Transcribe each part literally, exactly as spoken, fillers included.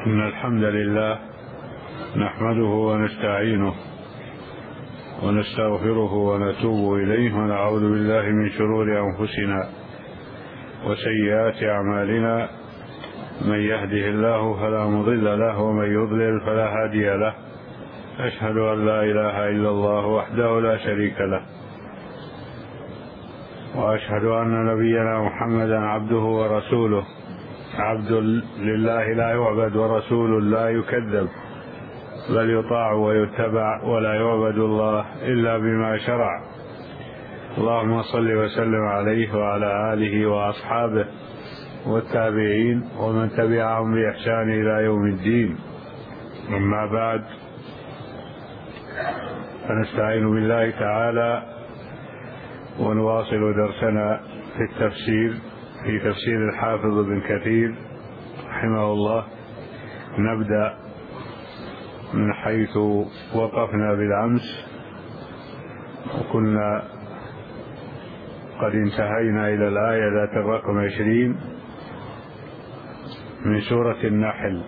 إن الحمد لله نحمده ونستعينه ونستغفره ونتوب إليه ونعوذ بالله من شرور أنفسنا وسيئات أعمالنا. من يهده الله فلا مضل له ومن يضلل فلا هادي له. أشهد أن لا إله إلا الله وحده لا شريك له، وأشهد أن نبينا محمدا عبده ورسوله، عبد لله لا يعبد ورسول لا يكذب، بل يطاع ويتبع ولا يعبد الله إلا بما شرع. اللهم صل وسلم عليه وعلى آله وأصحابه والتابعين ومن تبعهم بإحسان إلى يوم الدين. أما بعد، فنستعين بالله تعالى ونواصل درسنا في التفسير في تفسير الحافظ ابن كثير رحمه الله. نبدأ من حيث وقفنا بالأمس، وكنا قد انتهينا إلى الآية ذات الرقم عشرين من سورة النحل.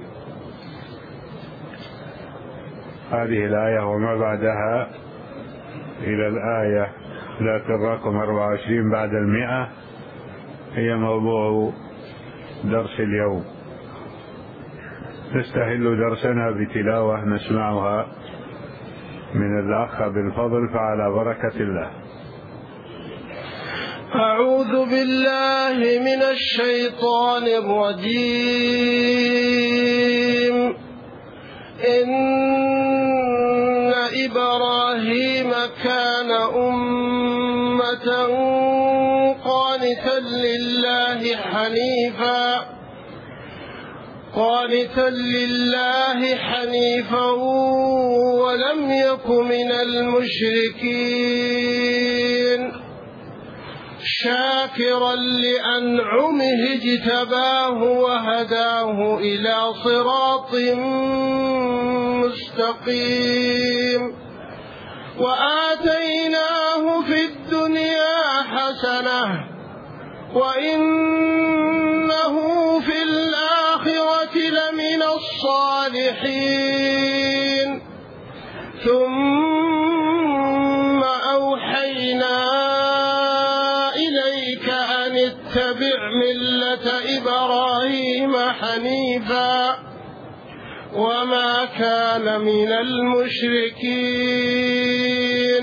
هذه الآية وما بعدها إلى الآية ذات الرقم أربعة وعشرين بعد المئة هي موضوع درس اليوم. نستهل درسنا بتلاوة نسمعها من الأخ بالفضل، فعلى بركة الله. أعوذ بالله من الشيطان الرجيم. إن إبراهيم كان أمة قانتا لله حنيفا قانتا لله حنيفا ولم يك من المشركين، شاكرا لأنعمه اجتباه وهداه إلى صراط مستقيم، وآتيناه في الدنيا حسنة وإنه في الآخرة لمن الصالحين. ثم أوحينا إليك أن اتبع ملة إبراهيم حنيفا وما كان من المشركين.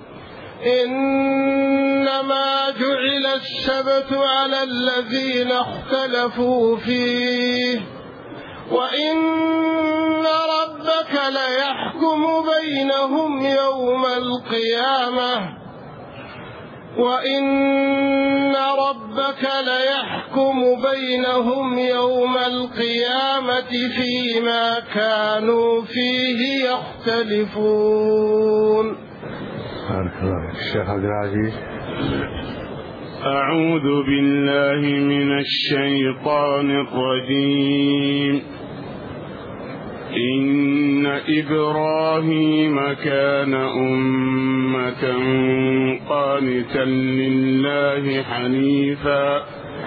إنما جعل السبت على الذين اختلفوا فيه، وإن ربك ليحكم بينهم يوم القيامة وإن ربك ليحكم بينهم يوم القيامة فيما كانوا فيه يختلفون. الشيخ عبد العزيز. أعوذ بالله من الشيطان الرجيم. إن إبراهيم كان أمة قانتا لله حنيفا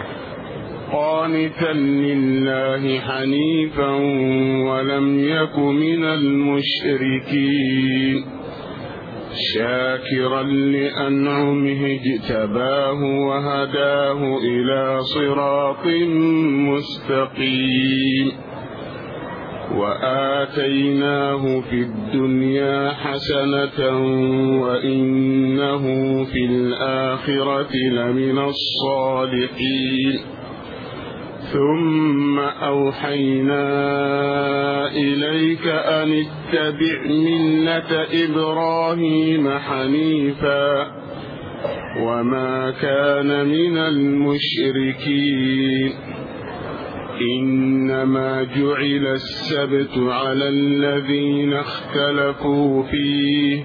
قانتا لله حنيفا ولم يك من المشركين، شاكرا لأنعمه اجتباه وهداه إلى صراط مستقيم، وآتيناه في الدنيا حسنة وإنه في الآخرة لمن الصالحين. ثم أوحينا إليك أن اتبع ملة إبراهيم حنيفا وما كان من المشركين. إنما جعل السبت على الذين اختلفوا فيه،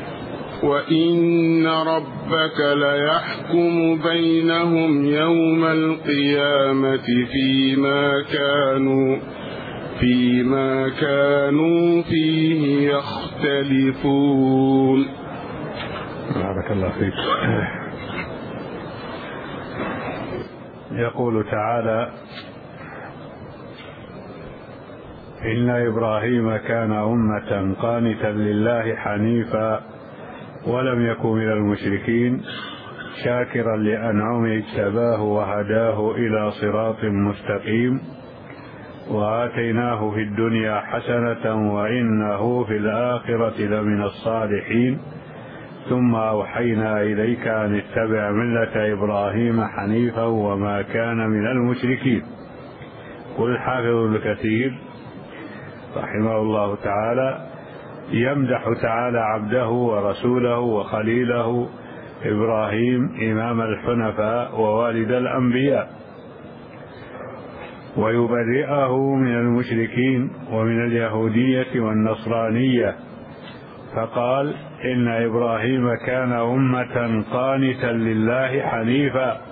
وإن ربك ليحكم بينهم يوم القيامة فيما كانوا فيما كانوا فيه يختلفون. بارك الله فيك. يقول تعالى: إن إبراهيم كان أمة قانتا لله حنيفا ولم يكن من المشركين شاكرا لأنعمه اجتباه وهداه إلى صراط مستقيم وآتيناه في الدنيا حسنة وإنه في الآخرة لمن الصالحين ثم أوحينا إليك أن اتبع ملة إبراهيم حنيفا وما كان من المشركين. قل حافظ الكثير رحمه الله تعالى يمدح تعالى عبده ورسوله وخليله إبراهيم إمام الحنفاء ووالد الأنبياء، ويبرئه من المشركين ومن اليهودية والنصرانية، فقال إن إبراهيم كان أمة قانتا لله حنيفا.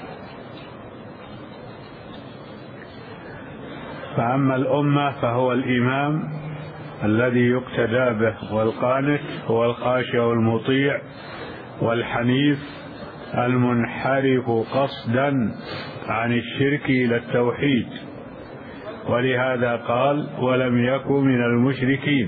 فأما الأمة فهو الإمام الذي يقتدى به، والقانت هو الخاشع المطيع، والحنيف المنحرف قصدا عن الشرك إلى التوحيد، ولهذا قال ولم يكن من المشركين.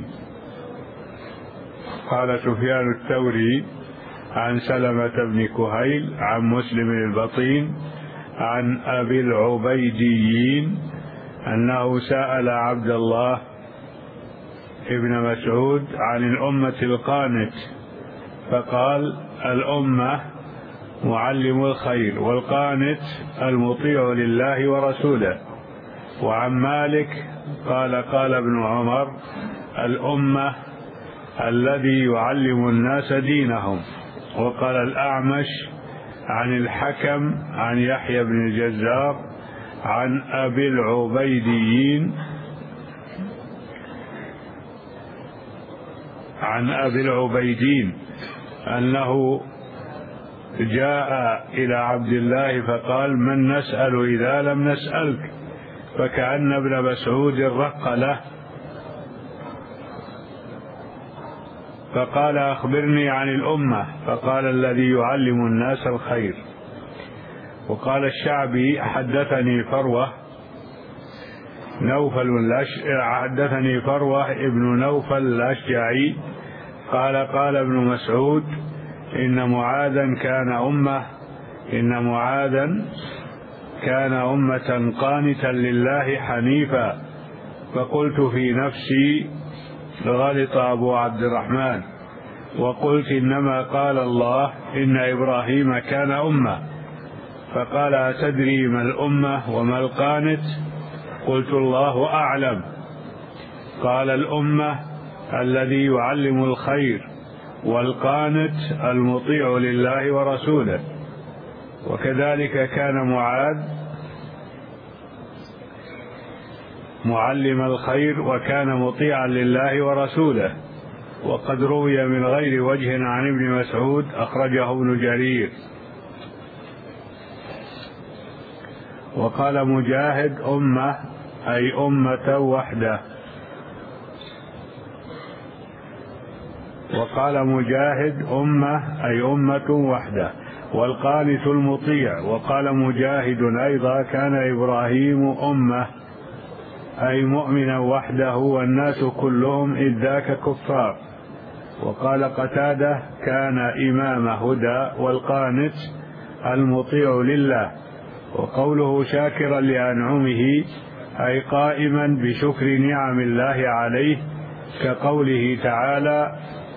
قال سفيان الثوري عن سلمة بن كهيل عن مسلم البطين عن أبي العبيديين أنه سأل عبد الله ابن مسعود عن الأمة القانت فقال الأمة معلم الخير، والقانت المطيع لله ورسوله. وعن مالك قال قال ابن عمر الأمة الذي يعلم الناس دينهم. وقال الأعمش عن الحكم عن يحيى بن الجزار عن أبي العبيديين عن أبي العبيدين أنه جاء إلى عبد الله فقال من نسأل إذا لم نسألك، فكأن ابن مسعود رق له فقال أخبرني عن الأمة، فقال الذي يعلم الناس الخير. وقال الشعبي حدثني فروة نوفل حدثني فروة ابن نوفل الأشجعي قال قال ابن مسعود إن معاذا كان أمة إن معاذا كان أمة قانتا لله حنيفا. فقلت في نفسي غلط أبو عبد الرحمن، وقلت إنما قال الله إن إبراهيم كان أمة. فقال أتدري ما الأمة وما القانت؟ قلت الله أعلم. قال الأمة الذي يعلم الخير، والقانت المطيع لله ورسوله. وكذلك كان معاذ معلم الخير وكان مطيعا لله ورسوله. وقد روي من غير وجه عن ابن مسعود أخرجه ابن جرير. وقال مجاهد أمة أي أمة وحده. وقال مجاهد أمة أي أمة وحده، والقانت المطيع. وقال مجاهد أيضا كان إبراهيم أمة أي مؤمنا وحده والناس كلهم إذ ذاك كفار. وقال قتادة كان إمام هدى، والقانت المطيع لله. وقوله شاكرا لأنعمه أي قائما بشكر نعم الله عليه، كقوله تعالى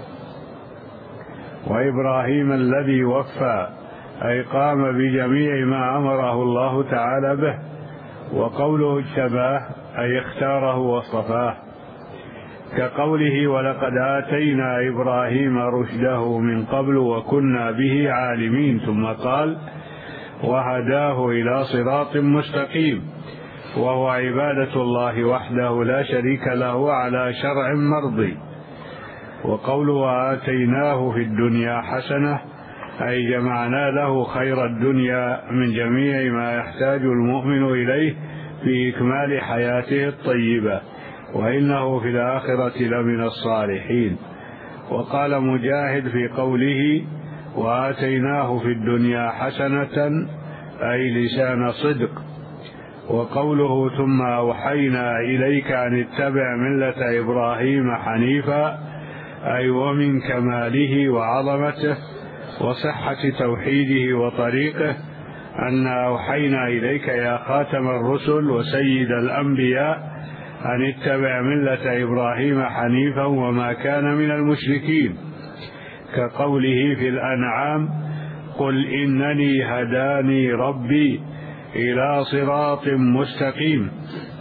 وإبراهيم الذي وفى أي قام بجميع ما أمره الله تعالى به. وقوله اجتباه أي اختاره واصطفاه، كقوله ولقد آتينا إبراهيم رشده من قبل وكنا به عالمين. ثم قال وهداه إلى صراط مستقيم، وهو عبادة الله وحده لا شريك له على شرع مرضي. وقوله آتيناه في الدنيا حسنة أي جمعنا له خير الدنيا من جميع ما يحتاج المؤمن إليه في إكمال حياته الطيبة، وإنه في الآخرة لمن الصالحين. وقال مجاهد في قوله وآتيناه في الدنيا حسنة أي لسان صدق. وقوله ثم أوحينا إليك أن اتبع ملة إبراهيم حنيفا، أي ومن كماله وعظمته وصحة توحيده وطريقه أن أوحينا إليك يا خاتم الرسل وسيد الأنبياء أن اتبع ملة إبراهيم حنيفا وما كان من المشركين، كقوله في الأنعام: قل إنني هداني ربي إلى صراط مستقيم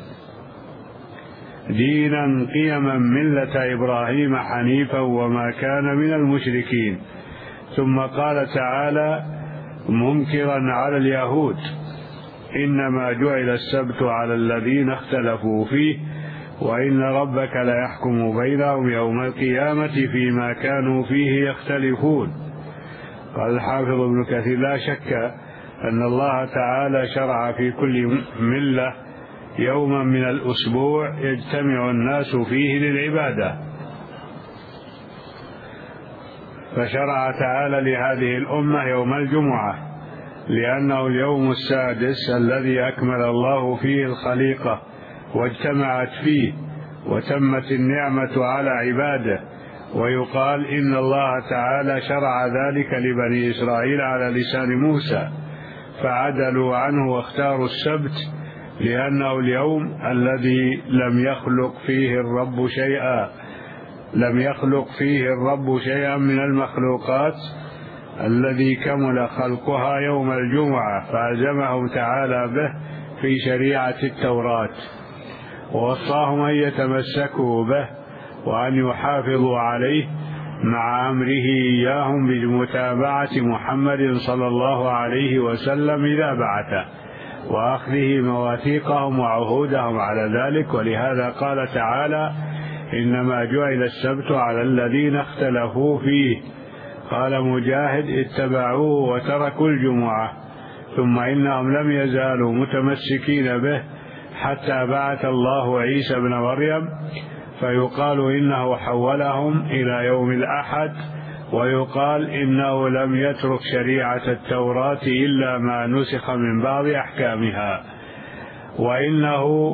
دينا قيما ملة إبراهيم حنيفا وما كان من المشركين. ثم قال تعالى منكرا على اليهود: إنما جعل السبت على الذين اختلفوا فيه وإن ربك ليحكم بينهم يوم القيامة فيما كانوا فيه يختلفون. قال الحافظ ابن كثير: لا شك أن الله تعالى شرع في كل ملة يوما من الأسبوع يجتمع الناس فيه للعبادة، فشرع تعالى لهذه الأمة يوم الجمعة لأنه اليوم السادس الذي أكمل الله فيه الخليقة واجتمعت فيه وتمت النعمة على عباده، ويقال إن الله تعالى شرع ذلك لبني إسرائيل على لسان موسى فعدلوا عنه واختاروا السبت لأنه اليوم الذي لم يخلق فيه الرب شيئا لم يخلق فيه الرب شيئا من المخلوقات الذي كمل خلقها يوم الجمعة، فألزمهم تعالى به في شريعة التوراة، ووصاهم أن يتمسكوا به وأن يحافظوا عليه مع أمره إياهم بمتابعة محمد صلى الله عليه وسلم إذا بعثه وأخذه مواثيقهم وعهودهم على ذلك. ولهذا قال تعالى: إنما جعل السبت على الذين اختلفوا فيه. قال مجاهد: اتبعوه وتركوا الجمعة، ثم إنهم لم يزالوا متمسكين به حتى بعث الله عيسى بن مريم، فيقال إنه حولهم إلى يوم الأحد، ويقال إنه لم يترك شريعة التوراة إلا ما نسخ من بعض أحكامها، وإنه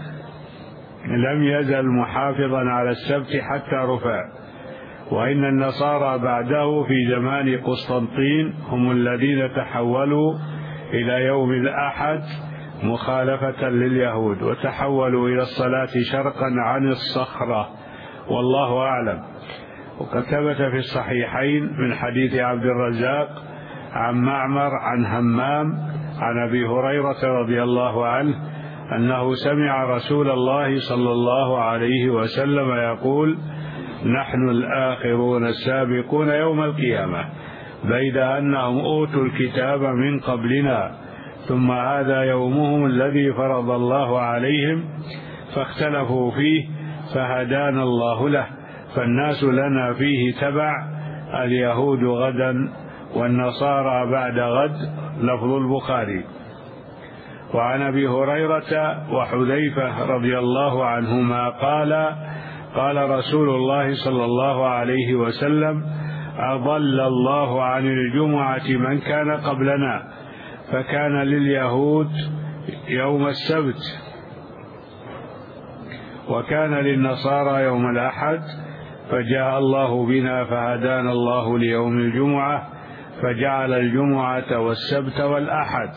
لم يزل محافظا على السبت حتى رفع. وإن النصارى بعده في زمان قسطنطين هم الذين تحولوا إلى يوم الأحد مخالفة لليهود، وتحولوا إلى الصلاة شرقا عن الصخرة، والله أعلم. وقد ثبت في الصحيحين من حديث عبد الرزاق عن معمر عن همام عن أبي هريرة رضي الله عنه أنه سمع رسول الله صلى الله عليه وسلم يقول: نحن الآخرون السابقون يوم القيامة، بيد أنهم أوتوا الكتاب من قبلنا، ثم هذا يومهم الذي فرض الله عليهم فاختلفوا فيه فهدانا الله له، فالناس لنا فيه تبع، اليهود غدا والنصارى بعد غد. لفظ البخاري. وعن أبي هريرة وحذيفة رضي الله عنهما قال: قال رسول الله صلى الله عليه وسلم: أضل الله عن الجمعة من كان قبلنا، فكان لليهود يوم السبت، وكان للنصارى يوم الأحد، فجاء الله بنا فهدانا الله ليوم الجمعة، فجعل الجمعة والسبت والأحد،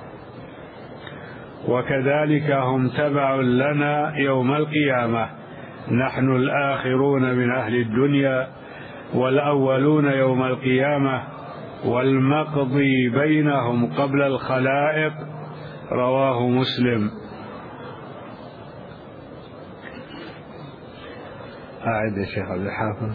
وكذلك هم تبع لنا يوم القيامة، نحن الآخرون من أهل الدنيا والأولون يوم القيامة، والمقضي بينهم قبل الخلائق. رواه مسلم. أعد يا شيخ عبد الحافظ.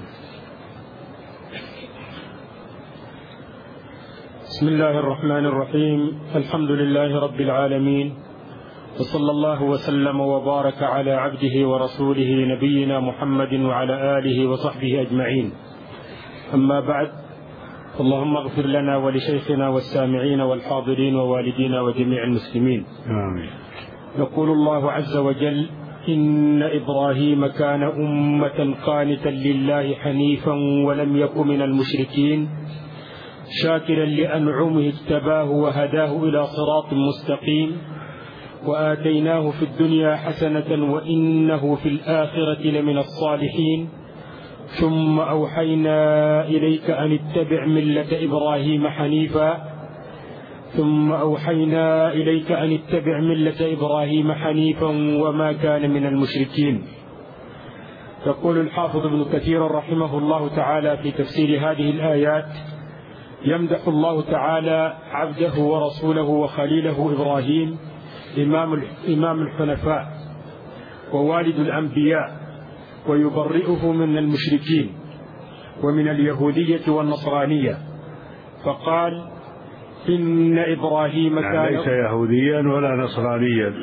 بسم الله الرحمن الرحيم. الحمد لله رب العالمين، وصلى الله وسلم وبارك على عبده ورسوله نبينا محمد وعلى آله وصحبه أجمعين. أما بعد، اللهم اغفر لنا ولشيخنا والسامعين والحاضرين ووالدينا وجميع المسلمين. آمين. يقول الله عز وجل: إن إبراهيم كان أمة قانتا لله حنيفا ولم يك من المشركين شاكرا لأنعمه اجتباه وهداه إلى صراط مستقيم وآتيناه في الدنيا حسنة وإنه في الآخرة لمن الصالحين ثم أوحينا إليك أن اتبع ملة إبراهيم حنيفا ثم أوحينا إليك أن اتبع ملة إبراهيم حنيفا وما كان من المشركين. يقول الحافظ ابن كثير رحمه الله تعالى في تفسير هذه الآيات: يمدح الله تعالى عبده ورسوله وخليله إبراهيم إمام إمام الحنفاء ووالد الأنبياء، ويبرئه من المشركين ومن اليهودية والنصرانية، فقال: إن إبراهيم كان يعني ليس يهوديا ولا نصرانيا،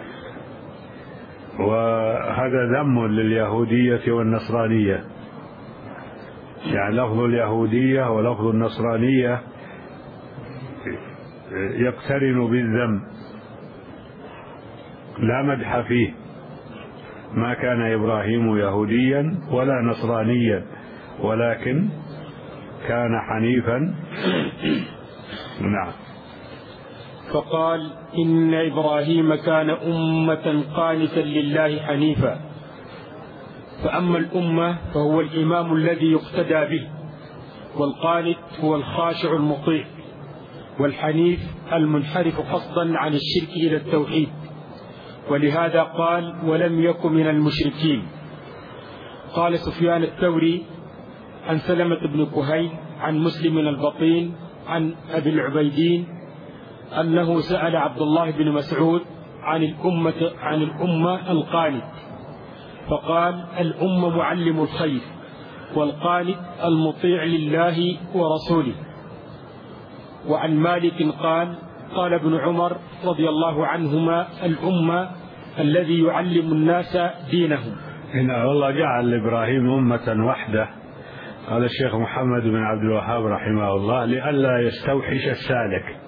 وهذا ذم لليهودية والنصرانية. يعني لفظ اليهودية ولفظ النصرانية يقترن بالذم، لا مدح فيه. ما كان إبراهيم يهوديا ولا نصرانيا، ولكن كان حنيفا. نعم. فقال: إن إبراهيم كان أمة قانتا لله حنيفا. فأما الأمة فهو الإمام الذي يقتدى به، والقانت هو الخاشع المطيع، والحنيف المنحرف قصدا عن الشرك إلى التوحيد. ولهذا قال: ولم يكن من المشركين. قال سفيان الثوري عن سلمة بن كهيل عن مسلم البطين عن أبي العبيدين أنه سأل عبد الله بن مسعود عن الأمة عن الأمة القانت، فقال: الأمة معلم الخير، والقانت المطيع لله ورسوله. وعن مالك قال: قال ابن عمر رضي الله عنهما: الأمة الذي يعلم الناس دينهم. إن الله جعل إبراهيم أمة وحده، قال الشيخ محمد بن عبد الوهاب رحمه الله، لئلا يستوحش السالك.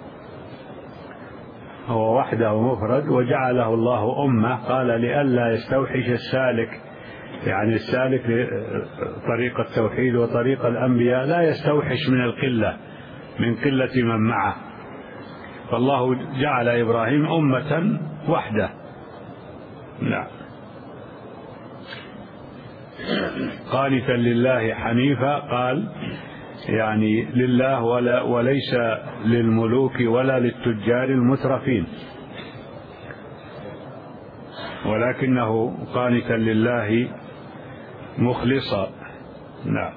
هو وحده مفرد وجعله الله أمة، قال لئلا يستوحش السالك، يعني السالك طريق التوحيد وطريق الأنبياء لا يستوحش من القلة، من قلة من معه. فالله جعل إبراهيم أمة وحده. نعم. قانتا لله حنيفا، قال يعني لله ولا وليس للملوك ولا للتجار المترفين، ولكنه قانتا لله مخلصا. نعم.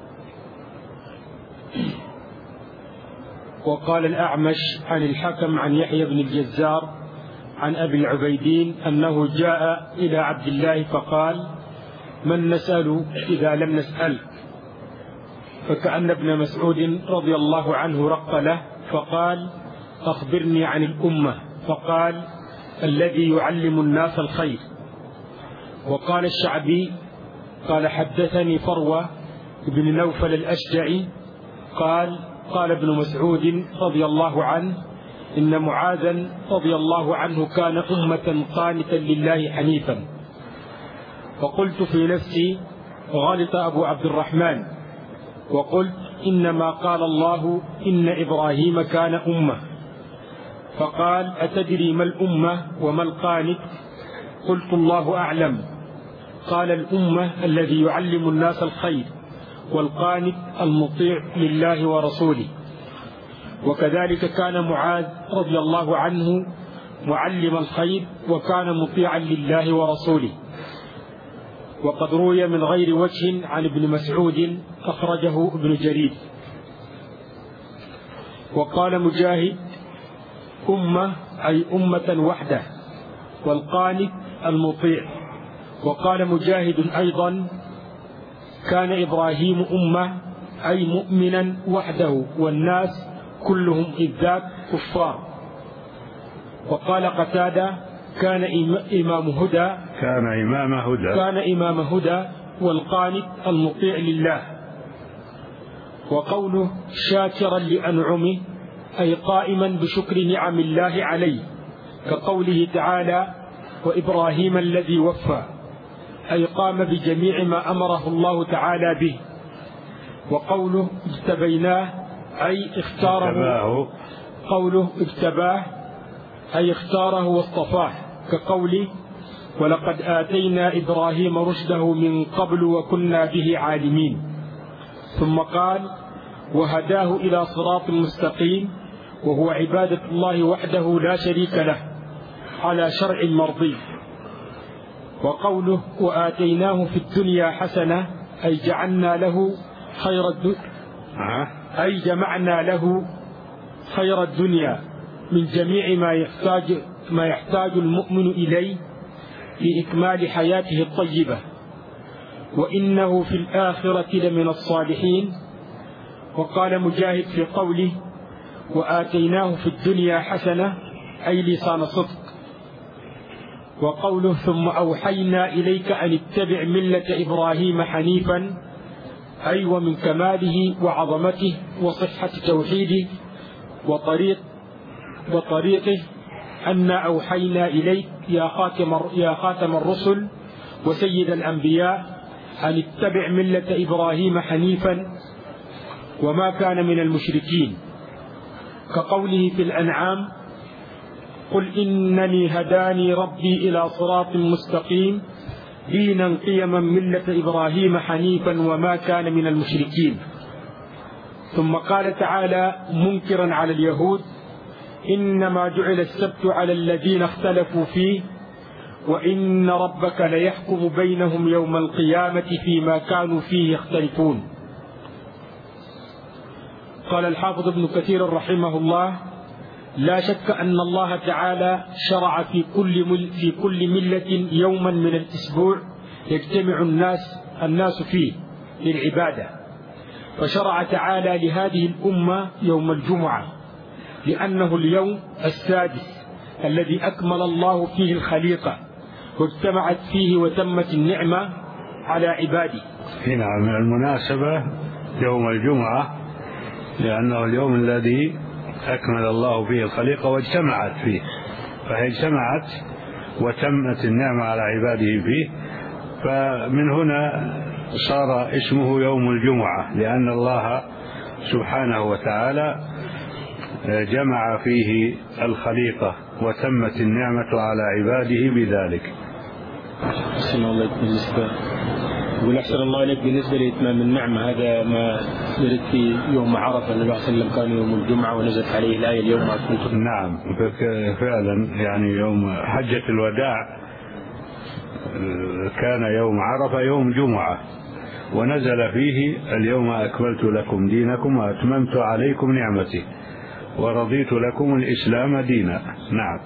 وقال الأعمش عن الحكم عن يحيى بن الجزار عن أبي العبيدين أنه جاء إلى عبد الله فقال: من نسأل إذا لم نسأل؟ فكأن ابن مسعود رضي الله عنه رق له فقال: أخبرني عن الأمة. فقال: الذي يعلم الناس الخير. وقال الشعبي قال: حدثني فروة بن نوفل الأشجعي قال: قال ابن مسعود رضي الله عنه: إن معاذا رضي الله عنه كان أمة قانتا لله حنيفا. فقلت في نفسي: غلط أبو عبد الرحمن. وقلت: إنما قال الله إن إبراهيم كان أمة. فقال: أتدري ما الأمة وما القانت؟ قلت: الله أعلم. قال: الأمة الذي يعلم الناس الخير، والقانت المطيع لله ورسوله. وكذلك كان معاذ رضي الله عنه معلم الخير وكان مطيعا لله ورسوله. وقد روي من غير وجه عن ابن مسعود، أخرجه ابن جرير. وقال مجاهد: أمة أي أمة وحده، والقانت المطيع. وقال مجاهد أيضا: كان إبراهيم أمة أي مؤمنا وحده، والناس كلهم إذ ذاك كفار. وقال قتادة: كان إمام هدى كان إمام هدى كان إمام هدى والقانت المطيع لله. وقوله: شاكرا لأنعمه أي قائما بشكر نعم الله عليه، كقوله تعالى: وإبراهيم الذي وفى، أي قام بجميع ما أمره الله تعالى به. وقوله: اجتبيناه أي اختاره. اجتباه. قوله: اجتباه أي اختاره واصطفاه، كقوله ولقد آتينا إبراهيم رشده من قبل وكنا به عالمين. ثم قال وهداه إلى صراط مستقيم، وهو عبادة الله وحده لا شريك له على شرع مرضي. وقوله وآتيناه في الدنيا حسنة أي جعلنا له خير الدنيا، أي جمعنا له خير الدنيا من جميع ما يحتاج ما يحتاج المؤمن إليه في إكمال حياته الطيبة، وإنه في الآخرة لمن الصالحين. وقال مجاهد في قوله وآتيناه في الدنيا حسنة أي لسان صدق. وقوله ثم أوحينا إليك أن اتبع ملة إبراهيم حنيفا أي ومن كماله وعظمته وصحة توحيده وطريق وطريقه أنا أوحينا إليك يا خاتم يا خاتم الرسل وسيد الأنبياء أن اتبع ملة إبراهيم حنيفا وما كان من المشركين، كقوله في الأنعام قل إنني هداني ربي إلى صراط مستقيم دينا قيما ملة إبراهيم حنيفا وما كان من المشركين. ثم قال تعالى منكرا على اليهود إنما جعل السبت على الذين اختلفوا فيه وإن ربك ليحكم بينهم يوم القيامة فيما كانوا فيه يختلفون. قال الحافظ ابن كثير رحمه الله لا شك أن الله تعالى شرع في كل في كل ملة يوما من الأسبوع يجتمع الناس الناس فيه للعبادة، فشرع تعالى لهذه الأمة يوم الجمعة لأنه اليوم السادس الذي أكمل الله فيه الخليقة واجتمعت فيه وتمت النعمة على عباده. هنا من المناسبة يوم الجمعة لأنه اليوم الذي أكمل الله فيه الخليقة واجتمعت فيه، فهي اجتمعت وتمت النعمة على عباده فيه، فمن هنا صار اسمه يوم الجمعة لأن الله سبحانه وتعالى جمع فيه الخليقة وتمت النعمة على عباده بذلك. أحسن الله إليك بالنسبة يقول أحسن الله إليك بالنسبة لإتمام النعمة، هذا ما يرد في يوم عرفة النبي صلى الله عليه وسلم كان يوم الجمعة ونزلت عليه الآية اليوم أكملت. نعم فعلا يعني يوم حجة الوداع كان يوم عرفة يوم جمعة ونزل فيه اليوم أكملت لكم دينكم وأتممت عليكم نعمتي ورضيت لكم الإسلام دينا. نعم.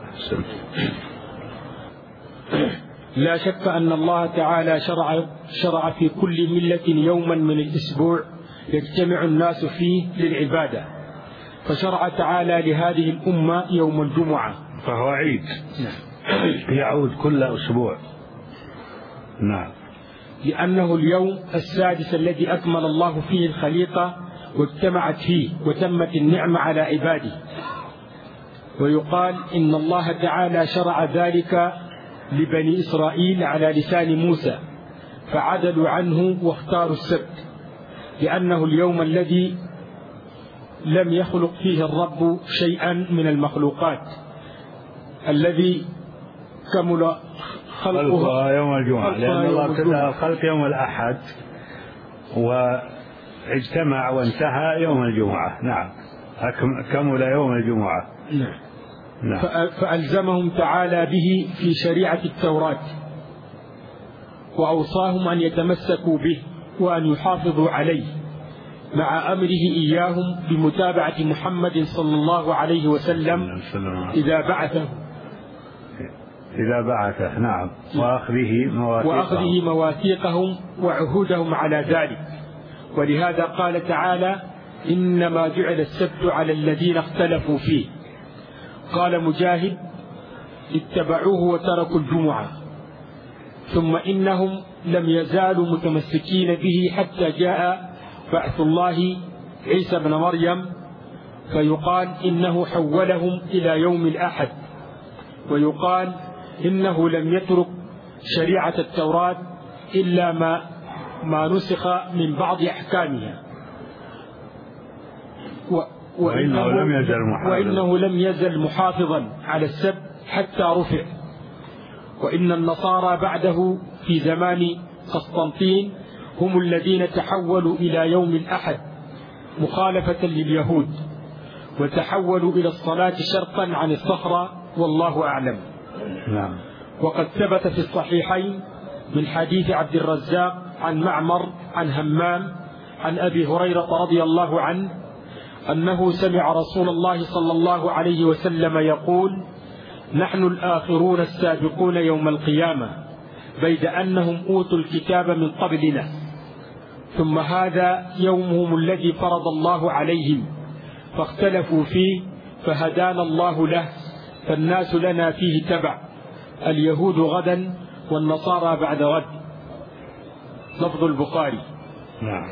لا شك أن الله تعالى شرع, شرع في كل ملة يوما من الأسبوع يجتمع الناس فيه للعبادة، فشرع تعالى لهذه الأمة يوم الجمعة فهو عيد يعود كل أسبوع. نعم. لأنه اليوم السادس الذي أكمل الله فيه الخليقة واجتمعت فيه وتمت النعمة على عباده. ويقال إن الله تعالى شرع ذلك لبني إسرائيل على لسان موسى فعدلوا عنه واختاروا السبت لأنه اليوم الذي لم يخلق فيه الرب شيئا من المخلوقات الذي كمل خلقها يوم الجمعة، لأن الله ابتدأ الخلق يوم الأحد واجتمع وانتهى يوم الجمعة. نعم كمل يوم الجمعة. نعم. نعم. فألزمهم تعالى به في شريعة التوراة وأوصاهم أن يتمسكوا به وأن يحافظوا عليه مع أمره إياهم بمتابعة محمد صلى الله عليه وسلم إذا بعثه إذا بعثه. نعم. وأخذه مواثيقهم, وأخذه مواثيقهم وعهودهم على ذلك. ولهذا قال تعالى إنما جعل السبت على الذين اختلفوا فيه. قال مجاهد اتبعوه وتركوا الجمعة، ثم إنهم لم يزالوا متمسكين به حتى جاء بعث الله عيسى بن مريم، فيقال إنه حولهم إلى يوم الأحد، ويقال إنه لم يترك شريعة التوراة إلا ما ما نسخ من بعض أحكامها. وإنه, وإنه, لم يزل محافظا وإنه لم يزل محافظا على السبت حتى رفع. وإن النصارى بعده في زمان قسطنطين هم الذين تحولوا إلى يوم الأحد مخالفة لليهود، وتحولوا إلى الصلاة شرقا عن الصخرة، والله أعلم. نعم. وقد ثبت في الصحيحين من حديث عبد الرزاق عن معمر عن همام عن أبي هريرة رضي الله عنه أنه سمع رسول الله صلى الله عليه وسلم يقول: نحن الآخرون السابقون يوم القيامة، بيد أنهم أوتوا الكتاب من قبلنا، ثم هذا يومهم الذي فرض الله عليهم فاختلفوا فيه فهدانا الله له، فالناس لنا فيه تبع، اليهود غدا والنصارى بعد غد. لفظ البخاري. نعم.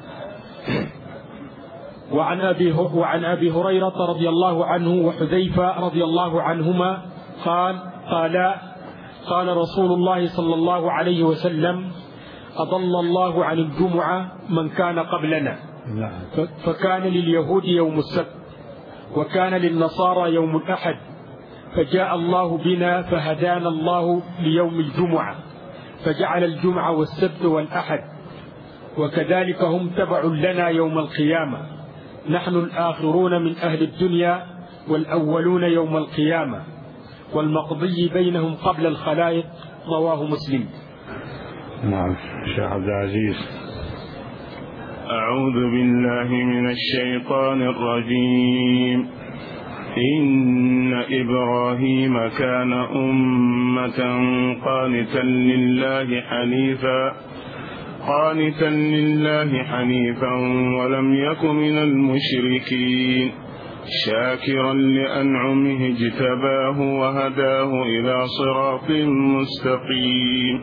وعن أبي وعن أبي هريرة رضي الله عنه وحذيفة رضي الله عنهما قال قال قال رسول الله صلى الله عليه وسلم: أضل الله عن الجمعة من كان قبلنا، فكان لليهود يوم السبت وكان للنصارى يوم الأحد، فجاء الله بنا فهدانا الله ليوم الجمعة، فجعل الجمعة والسبت والأحد، وكذلك هم تبع لنا يوم القيامة، نحن الآخرون من أهل الدنيا والأولون يوم القيامة، والمقضي بينهم قبل الخلائق. رواه مسلم. نعم. شيخ عبد العزيز. أعوذ بالله من الشيطان الرجيم. إن إبراهيم كان أمة قانتا لله حنيفا قانتا لله حنيفا ولم يك من المشركين، شاكرا لأنعمه اجتباه وهداه إلى صراط مستقيم،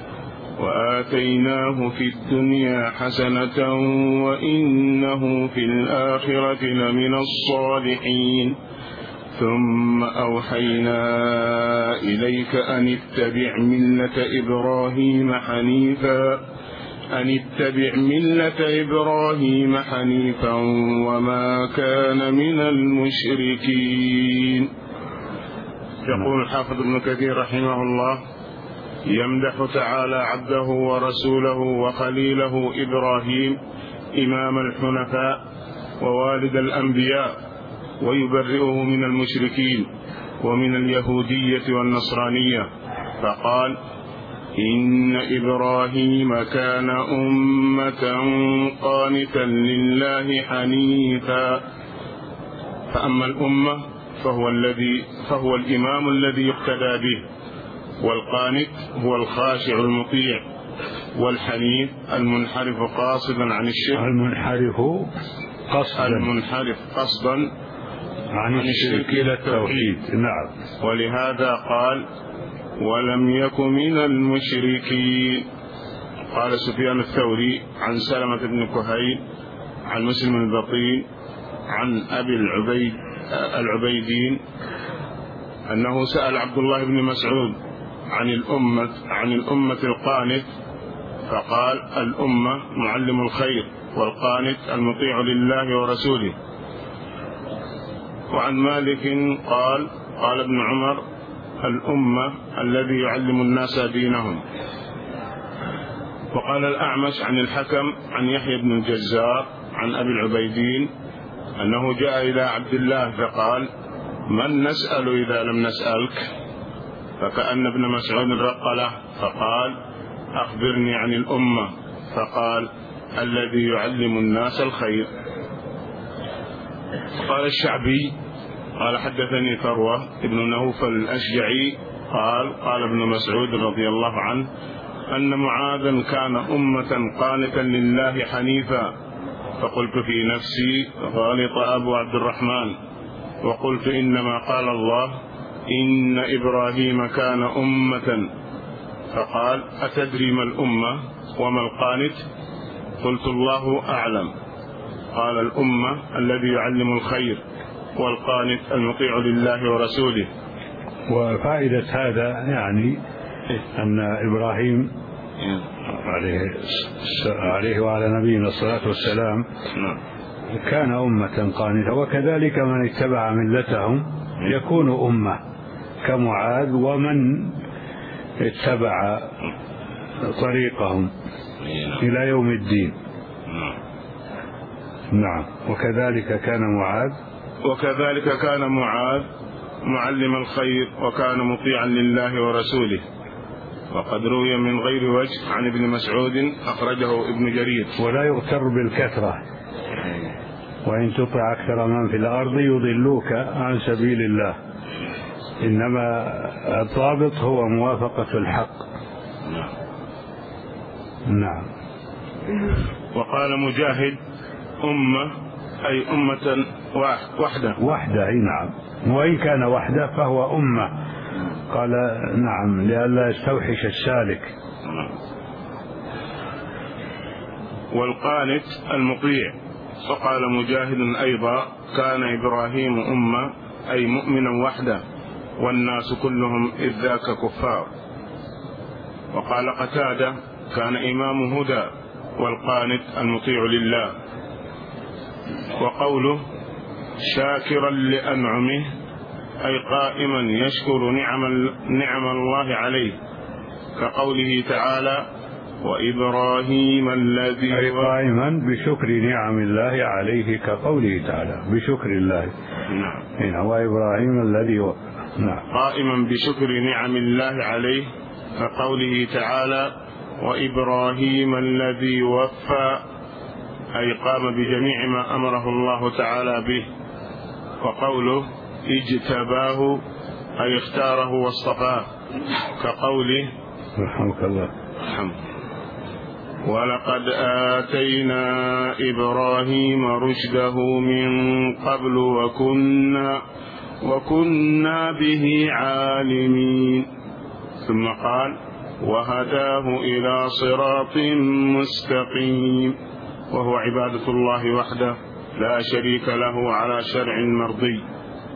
وآتيناه في الدنيا حسنة وإنه في الآخرة لمن الصالحين، ثم أوحينا إليك أن اتبع ملة إبراهيم حنيفا أن اتبع ملة إبراهيم حنيفا وما كان من المشركين. يقول الحافظ ابن كثير رحمه الله: يمدح تعالى عبده ورسوله وخليله إبراهيم إمام الحنفاء ووالد الأنبياء، ويبرئه من المشركين ومن اليهودية والنصرانية، فقال: إن إبراهيم كان أمة قانتا لله حنيفا. فأما الأمة فهو الذي فهو الإمام الذي يقتدى به، والقانت هو الخاشع المطيع، والحنيف المنحرف قاصدا عن الشرك المنحرف قصدا المنحرف قصدا عن الشرك إلى التوحيد. نعم. ولهذا قال: ولم يك من المشركين. قال سفيان الثوري عن سلمة بن كهيل عن مسلم البطين عن أبي العبيد العبيدين أنه سأل عبد الله بن مسعود عن الأمة عن الأمة القانت، فقال: الأمة معلم الخير، والقانت المطيع لله ورسوله. وعن مالك قال: قال ابن عمر: الأمة الذي يعلم الناس دينهم. وقال الأعمش عن الحكم عن يحيى بن الجزار عن أبي العبيدين أنه جاء إلى عبد الله فقال: من نسأل إذا لم نسألك؟ فكأن ابن مسعود رق له فقال: أخبرني عن الأمة. فقال: الذي يعلم الناس الخير. قال الشعبي: قال حدثني فروة ابن نوفل الأشجعي قال: قال ابن مسعود رضي الله عنه أن معاذا كان أمة قانتا لله حنيفا، فقلت في نفسي: غالط أبو عبد الرحمن، وقلت: إنما قال الله: إن إبراهيم كان أمة. فقال: أتدري ما الأمة وما القانت؟ قلت: الله أعلم. قال: الأمة الذي يعلم الخير، والقانت المطيع لله ورسوله. وفائدة هذا يعني أن إبراهيم عليه, عليه وعلى نبينا الصلاة والسلام كان أمة قانتة. وكذلك من اتبع ملتهم يكون أمة كمعاذ ومن اتبع طريقهم إلى يوم الدين. نعم. وكذلك كان معاذ وكذلك كان معاذ معلم الخير وكان مطيعا لله ورسوله. وقد روي من غير وجه عن ابن مسعود أخرجه ابن جرير. ولا يغتر بالكثرة، وإن تطع أكثر من في الأرض يضلوك عن سبيل الله، إنما الضابط هو موافقة الحق. نعم. وقال مجاهد أمة أي أمة وحدة وحدة. أي نعم. وإن كان وحدة فهو أمة. قال نعم لئلا يستوحش السالك. والقانت المطيع. وقال مجاهد أيضا كان إبراهيم أمة أي مؤمنا وحده والناس كلهم إذ ذاك كفار. وقال قتادة كان إمام هدى والقانت المطيع لله. وقوله شاكرا لأنعمه أي قائما يشكر نعم, نعم الله عليه، كقوله تعالى وإبراهيم الذي أي قائما بشكر نعم الله عليه، كقوله تعالى بشكر الله. نعم. هنا وإبراهيم الذي و... نعم. قائما بشكر نعم الله عليه، كقوله تعالى وإبراهيم الذي وفى أي قام بجميع ما أمره الله تعالى به. وقوله اجتباه أي اختاره واصطفاه، كقوله رحمك الله الحمد ولقد آتينا إبراهيم رشده من قبل وكنا وكنا به عالمين. ثم قال وهداه إلى صراط مستقيم، وهو عبادة الله وحده لا شريك له على شرع مرضي.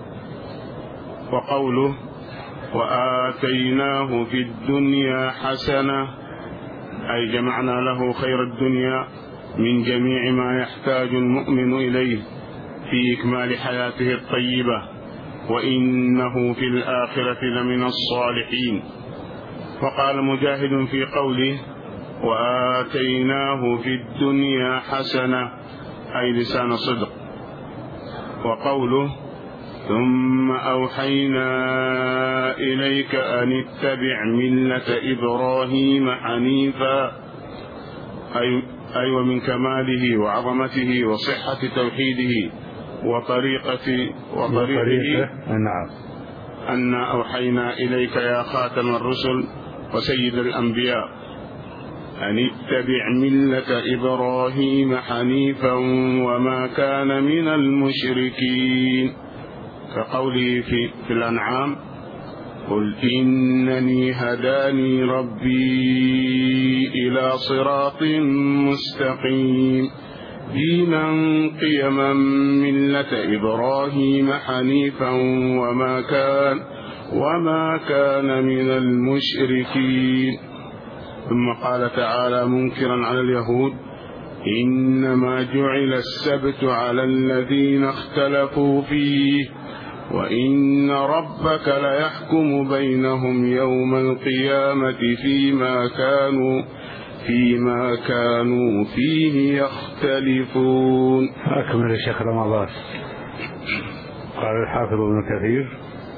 وقوله وآتيناه في الدنيا حسنة أي جمعنا له خير الدنيا من جميع ما يحتاج المؤمن إليه في إكمال حياته الطيبة، وإنه في الآخرة لمن الصالحين. وقال مجاهد في قوله وآتيناه في الدنيا حسنة أي لسان صدق. وقوله ثم أوحينا إليك أن اتبع ملة إبراهيم حنيفا أي, أي ومن كماله وعظمته وصحة توحيده وطريقة وطريقه نعم أن أوحينا إليك يا خاتم الرسل وسيد الأنبياء أن اتبع ملة إبراهيم حنيفا وما كان من المشركين، كقوله في, في الأنعام قل إنني هداني ربي إلى صراط مستقيم دينا قيما ملة إبراهيم حنيفا وما كان وما كان من المشركين. ثم قال تعالى منكرا على اليهود إنما جعل السبت على الذين اختلفوا فيه وإن ربك ليحكم بينهم يوم القيامة فيما كانوا فيما كانوا فيه يختلفون. أكمل الشيخ رمضان. قال الحافظ ابن كثير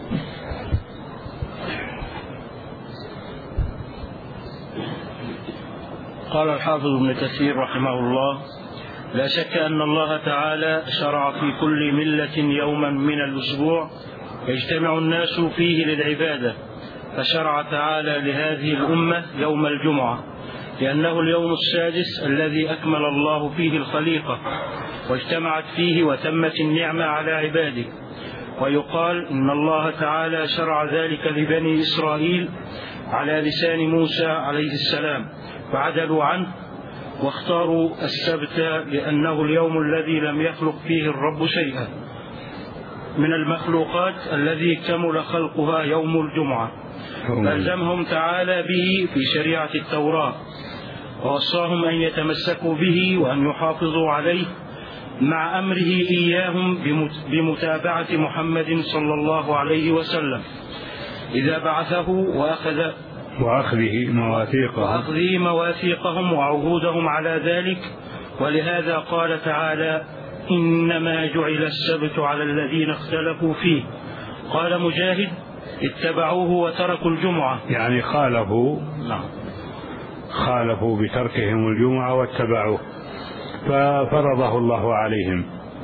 قال الحافظ ابن كثير رحمه الله لا شك أن الله تعالى شرع في كل ملة يوما من الأسبوع يجتمع الناس فيه للعبادة، فشرع تعالى لهذه الأمة يوم الجمعة لأنه اليوم السادس الذي أكمل الله فيه الخليقة واجتمعت فيه وتمت النعمة على عباده. ويقال إن الله تعالى شرع ذلك لبني إسرائيل على لسان موسى عليه السلام فعدلوا عنه واختاروا السبت لأنه اليوم الذي لم يخلق فيه الرب شيئا من المخلوقات الذي كمل خلقها يوم الجمعة، فألزمهم تعالى به في شريعة التوراة ووصاهم أن يتمسكوا به وأن يحافظوا عليه مع أمره إياهم بمتابعة محمد صلى الله عليه وسلم إذا بعثه وأخذ وأخذه مواثيقهم وأخذه مواثيقهم وعهودهم على ذلك. ولهذا قال تعالى: إنما جعل السبت على الذين اختلفوا فيه. قال مجاهد: اتبعوه وتركوا الجمعة، يعني خالفوا نعم خالفوا بتركهم الجمعة واتبعوه ففرضه الله عليهم.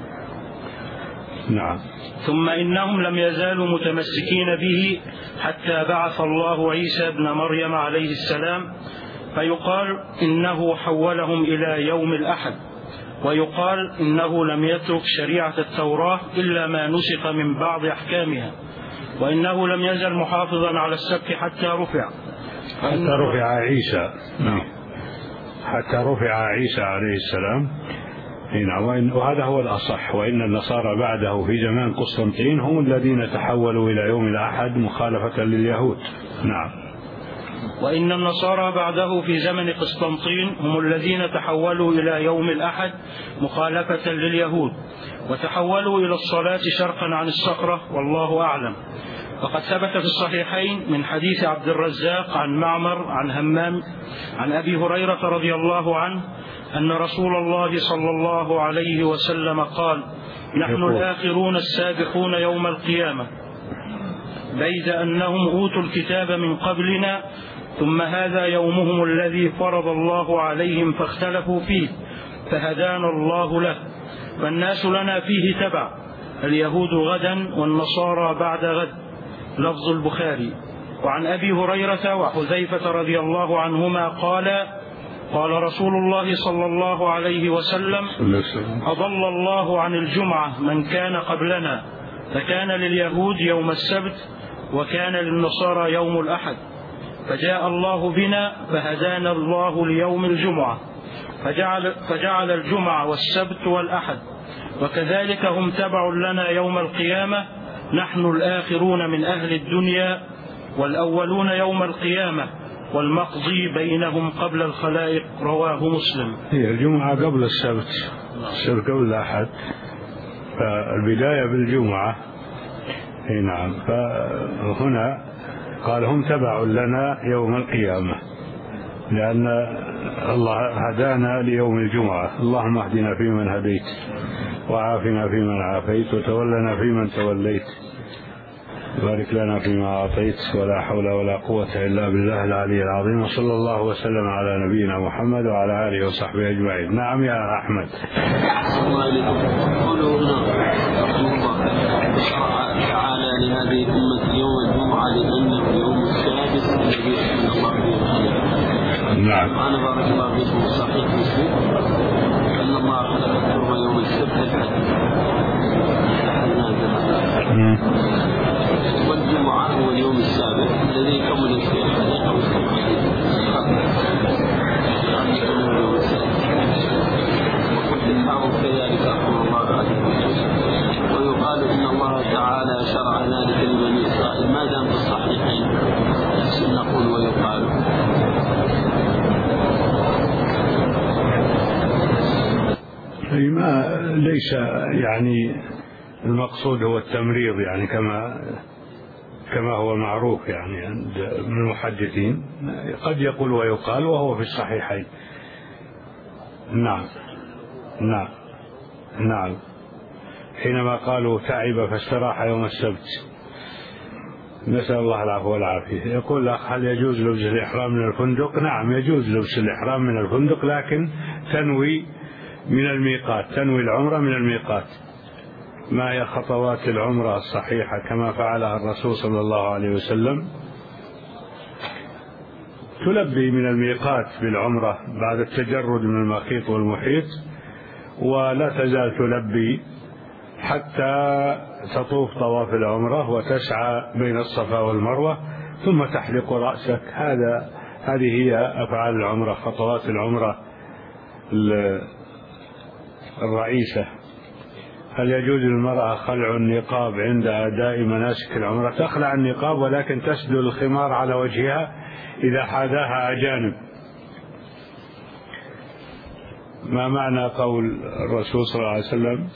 نعم. ثم إنهم لم يزالوا متمسكين به حتى بعث الله عيسى ابن مريم عليه السلام، فيقال إنه حولهم إلى يوم الأحد، ويقال إنه لم يترك شريعة التوراة إلا ما نسخ من بعض أحكامها، وإنه لم يزل محافظا على السبت حتى رفع حتى رفع عيسى نعم حتى رفع عيسى عليه السلام. وهذا هو الأصح. وإن النصارى بعده في زمان قسطنطين هم الذين تحولوا إلى يوم الأحد مخالفة لليهود. نعم. وإن النصارى بعده في زمن قسطنطين هم الذين تحولوا إلى يوم الأحد مخالفة لليهود، وتحولوا إلى الصلاة شرقا عن الصخرة، والله أعلم. وقد ثبت في الصحيحين من حديث عبد الرزاق عن معمر عن همام عن أبي هريرة رضي الله عنه أن رسول الله صلى الله عليه وسلم قال: نحن الآخرون السابقون يوم القيامة، بيد أنهم أوتوا الكتاب من قبلنا، ثم هذا يومهم الذي فرض الله عليهم فاختلفوا فيه، فهدانا الله له، فالناس لنا فيه تبع، اليهود غدا والنصارى بعد غد. لفظ البخاري. وعن أبي هريرة وحذيفة رضي الله عنهما قال: قال رسول الله صلى الله عليه وسلم: أضل الله عن الجمعة من كان قبلنا، فكان لليهود يوم السبت وكان للنصارى يوم الأحد، فجاء الله بنا فهدانا الله ليوم الجمعة، فجعل, فجعل الجمعة والسبت والأحد، وكذلك هم تبع لنا يوم القيامة، نحن الآخرون من أهل الدنيا والأولون يوم القيامة، والمقضي بينهم قبل الخلائق. رواه مسلم. هي الجمعة قبل السبت، السبت قبل الأحد، فالبداية بالجمعة. نعم. فهنا قال هم تبع لنا يوم القيامة، لأن الله هدانا ليوم الجمعة. اللهم اهدنا فيمن هديت، وعافنا فيمن عافيت، وتولنا فيمن توليت، بارك لنا فيما أعطيت، ولا حول ولا قوة إلا بالله العلي العظيم. وصلى الله وسلم على نبينا محمد وعلى آله وصحبه أجمعين. نعم يا أحمد. قولوا هنا تعالى لهذه الأمة يوم الجمعة لأنه يوم السادس الذي أحسن الله فيه الخلق. نعم. قال بارك الله فيكم صحيح مسلم أن الله خلق الحرم يوم السبت الحد، والجمعة هو اليوم السابع الذي كمل فيه الحديقة والتوحيد، وقد كذلك أخبر الله عليه وسلم. ويقال إن الله تعالى شرع ذلك لبني إسرائيل، ما دام في الصحيحين نفس نقول ويقال. ما ليس يعني المقصود هو التمريض، يعني كما كما هو معروف يعني عند المحدثين، قد يقول ويقال وهو في الصحيحين. نعم نعم نعم. حينما قالوا تعب فاستراح يوم السبت، نسأل الله العفو والعافية. يقول الأخ: هل يجوز لبس الإحرام من الفندق؟ نعم يجوز لبس الإحرام من الفندق، لكن تنوي من الميقات، تنوي العمرة من الميقات. ما هي خطوات العمرة الصحيحة كما فعلها الرسول صلى الله عليه وسلم؟ تلبي من الميقات بالعمرة بعد التجرد من المخيط والمحيط، ولا تزال تلبي حتى تطوف طواف العمرة وتسعى بين الصفا والمروة، ثم تحلق رأسك. هذا هذه هي أفعال العمرة، خطوات العمرة الرئيسة. هل يجوز للمرأة خلع النقاب عند أداء مناسك العمرة؟ تخلع النقاب ولكن تسدل الخمار على وجهها إذا حاذاها أجانب. ما معنى قول الرسول صلى الله عليه وسلم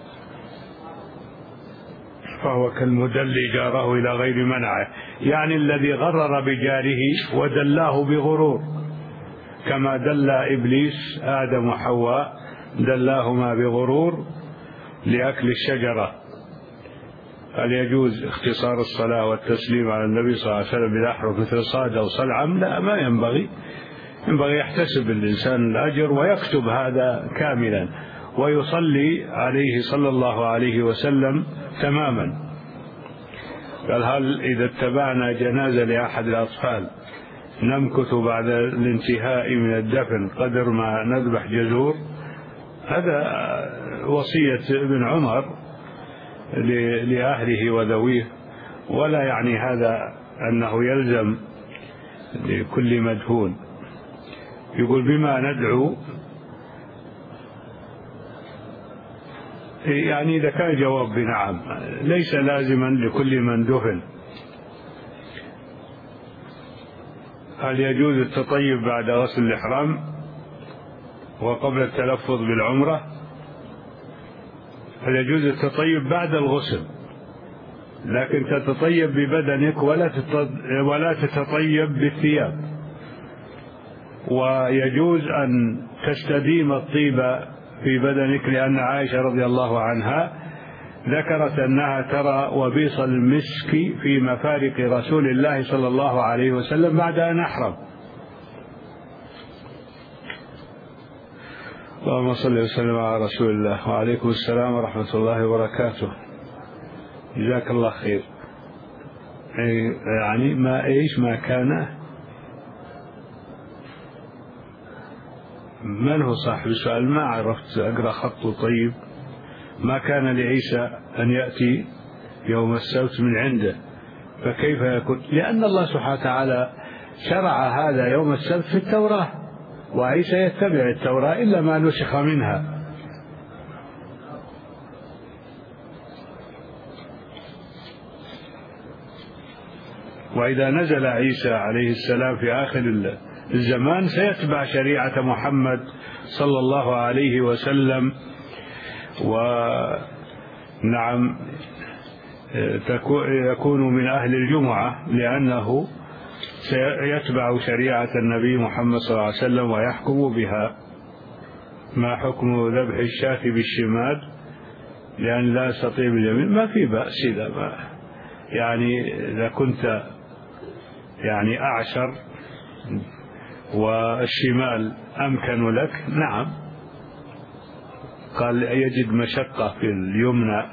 فهو كالمدل جاره إلى غير منعه؟ يعني الذي غرر بجاره ودلاه بغرور، كما دل إبليس آدم وحواء، دلاهما بغرور لأكل الشجرة. هل يجوز اختصار الصلاة والتسليم على النبي صلى الله عليه وسلم بالأحرف مثل صاد أو صلعم؟ لا، ما ينبغي. ينبغي يحتسب الإنسان الأجر ويكتب هذا كاملا ويصلي عليه صلى الله عليه وسلم تماما. قال هل إذا اتبعنا جنازة لأحد الأطفال نمكث بعد الانتهاء من الدفن قدر ما نذبح جزور؟ هذا وصية ابن عمر لأهله وذويه، ولا يعني هذا أنه يلزم لكل مدفون. يقول بما ندعو، يعني إذا كان جواب بنعم ليس لازما لكل من دفن. هل يجوز التطيب بعد غسل الإحرام وقبل التلفظ بالعمرة؟ هل يجوز التطيب بعد الغسل، لكن تتطيب ببدنك ولا تتطيب بالثياب. ويجوز أن تستديم الطيب في بدنك، لأن عائشة رضي الله عنها ذكرت أنها ترى وبيص المسك في مفارق رسول الله صلى الله عليه وسلم بعد أن أحرم. اللهم صل وسلم على رسول الله. وعليكم السلام ورحمة الله وبركاته. جزاك الله خير. يعني ما إيش ما كان، من هو صاحب السؤال؟ ما عرفت أقرأ خطه. طيب، ما كان لعيسى أن يأتي يوم السبت من عنده، فكيف يكون؟ لأن الله سبحانه وتعالى شرع هذا يوم السبت في التوراة، وعيسى يتبع التوراة إلا ما نسخ منها. وإذا نزل عيسى عليه السلام في آخر الزمان سيتبع شريعة محمد صلى الله عليه وسلم، ونعم يكون من أهل الجمعة لأنه سيتبع شريعة النبي محمد صلى الله عليه وسلم ويحكم بها. ما حكم ذبح الشاة بالشمال لأن لا يستطيع باليمين؟ ما في بأس إذا ما يعني إذا كنت يعني أعشر والشمال أمكن لك، نعم. قال يجد مشقة في اليمنى،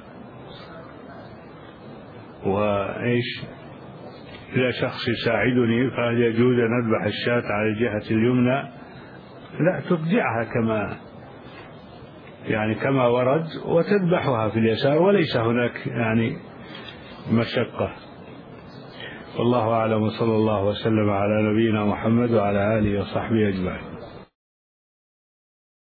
وإيش إذا شخص يساعدني فهل يجوز أن أذبح الشاة على الجهة اليمنى؟ لا، ترجعها كما يعني كما ورد وتذبحها في اليسار، وليس هناك يعني مشقة. والله أعلم، وصلى الله وسلم على نبينا محمد وعلى آله وصحبه أجمعين.